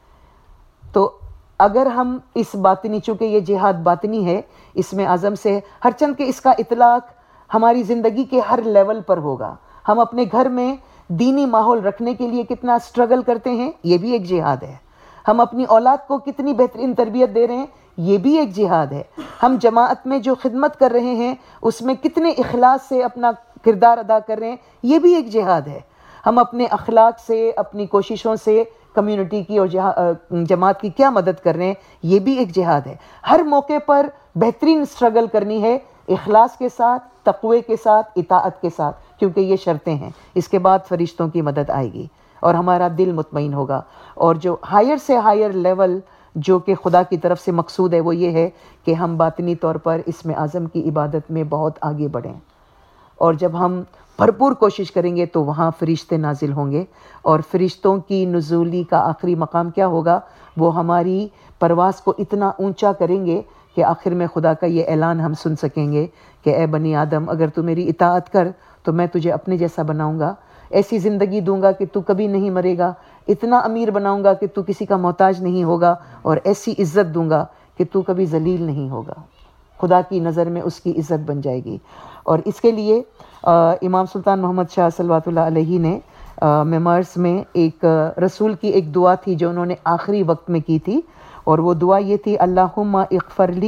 تو اگر ہم اس باطنی، چونکہ یہ جہاد باطنی ہے، اس میں عزم سے ہر چند کہ اس کا اطلاق ہماری زندگی کے ہر لیول پر ہوگا۔ ہم اپنے گھر میں دینی ماحول رکھنے کے لیے کتنا سٹرگل کرتے ہیں، یہ بھی ایک جہاد ہے۔ ہم اپنی اولاد کو کتنی بہترین تربیت دے رہے ہیں، یہ بھی ایک جہاد ہے۔ ہم جماعت میں جو خدمت کر رہے ہیں اس میں کتنے اخلاص سے اپنا کردار ادا کر رہے ہیں، یہ بھی ایک جہاد ہے۔ ہم اپنے اخلاق سے، اپنی کوششوں سے کمیونٹی کی اور جماعت کی کیا مدد کر رہے ہیں، یہ بھی ایک جہاد ہے۔ ہر موقع پر بہترین سٹرگل کرنی ہے، اخلاص کے ساتھ، تقوی کے ساتھ، اطاعت کے ساتھ، کیونکہ یہ شرطیں ہیں۔ اس کے بعد فرشتوں کی مدد آئے گی اور ہمارا دل مطمئن ہوگا۔ اور جو ہائر سے ہائر لیول جو کہ خدا کی طرف سے مقصود ہے وہ یہ ہے کہ ہم باطنی طور پر اس میں اعظم کی عبادت میں بہت آگے بڑھیں، اور جب ہم بھرپور کوشش کریں گے تو وہاں فرشتے نازل ہوں گے، اور فرشتوں کی نزولی کا آخری مقام کیا ہوگا؟ وہ ہماری پرواز کو اتنا اونچا کریں گے کہ آخر میں خدا کا یہ اعلان ہم سن سکیں گے کہ اے بنی آدم اگر تو میری اطاعت کر تو میں تجھے اپنے جیسا بناؤں گا، ایسی زندگی دوں گا کہ تو کبھی نہیں مرے گا، اتنا امیر بناؤں گا کہ تو کسی کا محتاج نہیں ہوگا، اور ایسی عزت دوں گا کہ تو کبھی ذلیل نہیں ہوگا۔ خدا کی نظر میں اس کی عزت بن جائے گی۔ اور اس کے لیے امام سلطان محمد شاہ صلوات اللہ علیہ نے میمارز میں ایک رسول کی ایک دعا تھی جو انہوں نے آخری وقت میں کی تھی، اور وہ دعا یہ تھی اللہم اغفر لی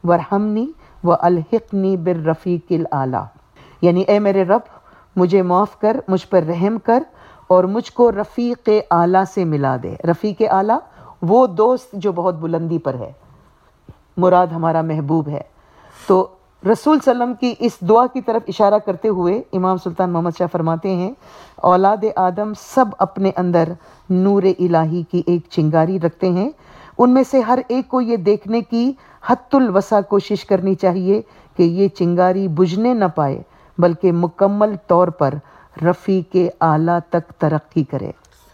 ورحمنی والحقنی بالرفیق الاعلیٰ، یعنی اے میرے رب مجھے معاف کر، مجھ پر رحم کر اور مجھ کو رفیق اعلیٰ سے ملا دے۔ رفیق اعلیٰ وہ دوست جو بہت بلندی پر ہے، مراد ہمارا محبوب ہے۔ تو رسول صلی اللہ علیہ وسلم کی اس دعا کی طرف اشارہ کرتے ہوئے امام سلطان محمد شاہ فرماتے ہیں اولاد آدم سب اپنے اندر نور الہی کی ایک چنگاری رکھتے ہیں، ان میں سے ہر ایک کو یہ دیکھنے کی حد الوسع کوشش کرنی چاہیے کہ یہ چنگاری بجھنے نہ پائے بلکہ مکمل طور پر رفیق اعلیٰ تک ترقی کرے۔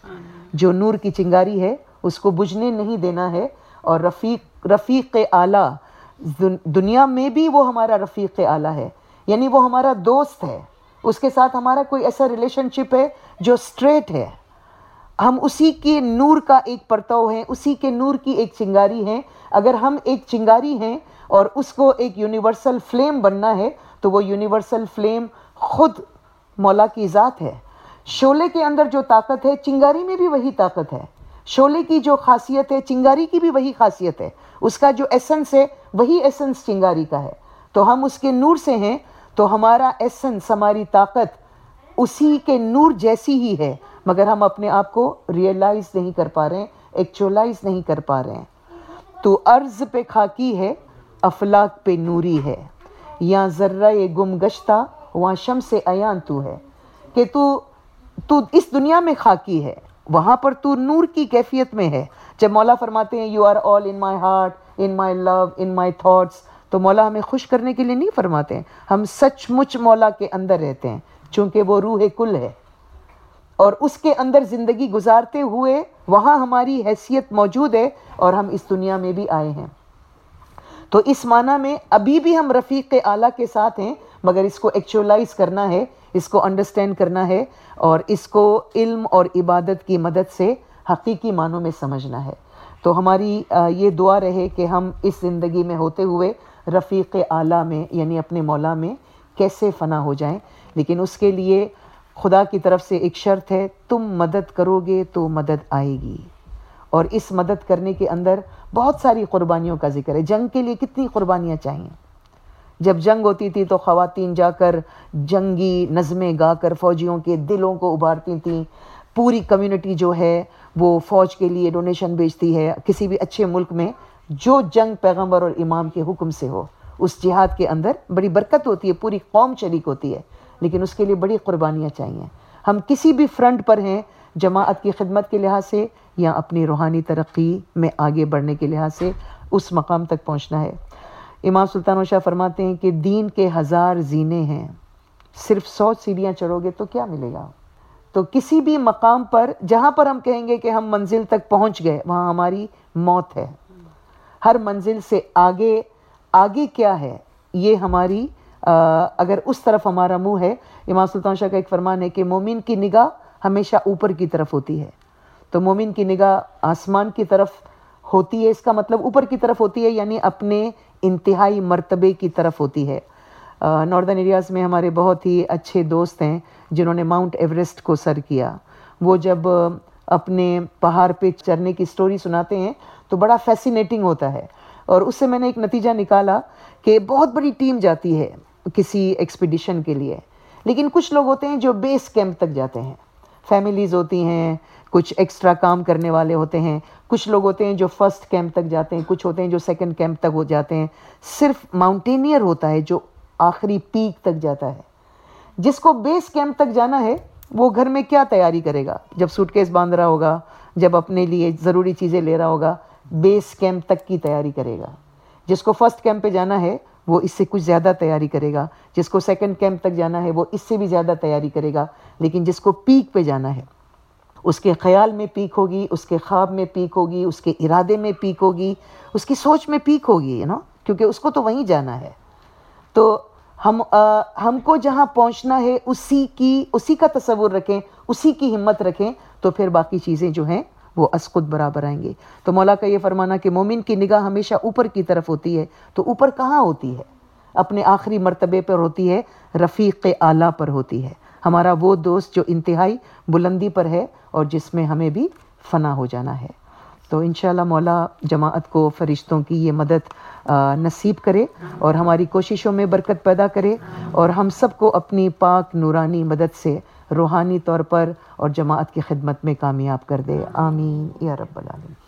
جو نور کی چنگاری ہے اس کو بجھنے نہیں دینا ہے، اور رفیق اعلیٰ دنیا میں بھی وہ ہمارا رفیق اعلیٰ ہے، یعنی وہ ہمارا دوست ہے، اس کے ساتھ ہمارا کوئی ایسا ریلیشن شپ ہے جو اسٹریٹ ہے، ہم اسی کے نور کا ایک پرتو ہیں، اسی کے نور کی ایک چنگاری ہیں۔ اگر ہم ایک چنگاری ہیں اور اس کو ایک یونیورسل فلیم بننا ہے تو وہ یونیورسل فلیم خود مولا کی ذات ہے۔ شعلے کے اندر جو طاقت ہے چنگاری میں بھی وہی طاقت ہے، شعلے کی جو خاصیت ہے چنگاری کی بھی وہی خاصیت ہے، اس کا جو ایسنس ہے وہی ایسنس چنگاری کا ہے۔ تو ہم اس کے نور سے ہیں تو ہمارا ایسنس، ہماری طاقت اسی کے نور جیسی ہی ہے، مگر ہم اپنے آپ کو ریئلائز نہیں کر پا رہے ہیں، ایکچولائز نہیں کر پا رہے ہیں۔ تو عرض پہ خاکی ہے، افلاک پہ نوری ہے، یہاں ذرہ گم گشتہ وہاں شمس عیان تو ہے، کہ تو اس دنیا میں خاکی ہے، وہاں پر تو نور کی کیفیت میں ہے۔ جب مولا فرماتے ہیں you are all in my heart, in my love, in my thoughts, تو مولا ہمیں خوش کرنے کے لیے نہیں فرماتے ہیں، ہم سچ مچ مولا کے اندر رہتے ہیں، چونکہ وہ روح کل ہے اور اس کے اندر زندگی گزارتے ہوئے وہاں ہماری حیثیت موجود ہے اور ہم اس دنیا میں بھی آئے ہیں۔ تو اس معنی میں ابھی بھی ہم رفیق اعلیٰ کے ساتھ ہیں، مگر اس کو ایکچولائز کرنا ہے، اس کو انڈرسٹینڈ کرنا ہے اور اس کو علم اور عبادت کی مدد سے حقیقی معنوں میں سمجھنا ہے۔ تو ہماری یہ دعا رہے کہ ہم اس زندگی میں ہوتے ہوئے رفیق اعلیٰ میں یعنی اپنے مولا میں کیسے فنا ہو جائیں، لیکن اس کے لیے خدا کی طرف سے ایک شرط ہے، تم مدد کرو گے تو مدد آئے گی، اور اس مدد کرنے کے اندر بہت ساری قربانیوں کا ذکر ہے۔ جنگ کے لیے کتنی قربانیاں چاہیے؟ جب جنگ ہوتی تھی تو خواتین جا کر جنگی نظمیں گا کر فوجیوں کے دلوں کو ابھارتی تھیں، پوری کمیونٹی جو ہے وہ فوج کے لیے ڈونیشن بیچتی ہے۔ کسی بھی اچھے ملک میں جو جنگ پیغمبر اور امام کے حکم سے ہو اس جہاد کے اندر بڑی برکت ہوتی ہے، پوری قوم شریک ہوتی ہے، لیکن اس کے لیے بڑی قربانیاں چاہیے۔ ہم کسی بھی فرنٹ پر ہیں، جماعت کی خدمت کے لحاظ سے یا اپنی روحانی ترقی میں آگے بڑھنے کے لحاظ سے اس مقام تک پہنچنا ہے۔ امام سلطان شاہ فرماتے ہیں کہ دین کے 1000 زینے ہیں، صرف 100 سیڑھیاں چڑھو گے تو کیا ملے گا؟ تو کسی بھی مقام پر جہاں پر ہم کہیں گے کہ ہم منزل تک پہنچ گئے وہاں ہماری موت ہے۔ ہر منزل سے آگے کیا ہے یہ ہماری اگر اس طرف ہمارا منہ ہے۔ امام سلطان شاہ کا ایک فرمان ہے کہ مومن کی نگاہ ہمیشہ اوپر کی طرف ہوتی ہے، تو مومن کی نگاہ آسمان کی طرف ہوتی ہے، اس کا مطلب اوپر کی طرف ہوتی ہے، یعنی اپنے انتہائی مرتبے کی طرف ہوتی ہے۔ ناردرن ایریاز میں ہمارے بہت ہی اچھے دوست ہیں جنہوں نے ماؤنٹ ایوریسٹ کو سر کیا۔ وہ جب اپنے پہاڑ پہ چڑھنے کی سٹوری سناتے ہیں تو بڑا فیسینیٹنگ ہوتا ہے، اور اس سے میں نے ایک نتیجہ نکالا کہ بہت بڑی ٹیم جاتی ہے کسی ایکسپیڈیشن کے لیے، لیکن کچھ لوگ ہوتے ہیں جو بیس کیمپ تک جاتے ہیں، فیملیز ہوتی ہیں، کچھ ایکسٹرا کام کرنے والے ہوتے ہیں، کچھ لوگ ہوتے ہیں جو فرسٹ کیمپ تک جاتے ہیں، کچھ ہوتے ہیں جو سیکنڈ کیمپ تک ہو جاتے ہیں۔ صرف ماؤنٹینئر ہوتا ہے جو آخری پیک تک جاتا ہے۔ جس کو بیس کیمپ تک جانا ہے وہ گھر میں کیا تیاری کرے گا؟ جب سوٹ کیس باندھ رہا ہوگا، جب اپنے لیے ضروری چیزیں لے رہا ہوگا، بیس کیمپ تک کی تیاری کرے گا۔ جس کو فرسٹ کیمپ پہ جانا ہے وہ اس سے کچھ زیادہ تیاری کرے گا، جس کو سیکنڈ کیمپ تک جانا ہے وہ اس سے بھی زیادہ تیاری کرے گا، لیکن جس کو پیک پہ جانا ہے اس کے خیال میں پیک ہوگی، اس کے خواب میں پیک ہوگی، اس کے ارادے میں پیک ہوگی، اس کی سوچ میں پیک ہوگی، کیونکہ اس کو تو وہیں جانا ہے۔ تو ہم کو جہاں پہنچنا ہے اسی کا تصور رکھیں، اسی کی ہمت رکھیں، تو پھر باقی چیزیں جو ہیں وہ از خود برابر آئیں گے۔ تو مولا کا یہ فرمانا کہ مومن کی نگاہ ہمیشہ اوپر کی طرف ہوتی ہے، تو اوپر کہاں ہوتی ہے؟ اپنے آخری مرتبے پر ہوتی ہے، رفیق اعلیٰ پر ہوتی ہے، ہمارا وہ دوست جو انتہائی بلندی پر ہے اور جس میں ہمیں بھی فنا ہو جانا ہے۔ تو انشاءاللہ مولا جماعت کو فرشتوں کی یہ مدد نصیب کرے اور ہماری کوششوں میں برکت پیدا کرے اور ہم سب کو اپنی پاک نورانی مدد سے روحانی طور پر اور جماعت کی خدمت میں کامیاب کر دے. آمین یا رب العالمین.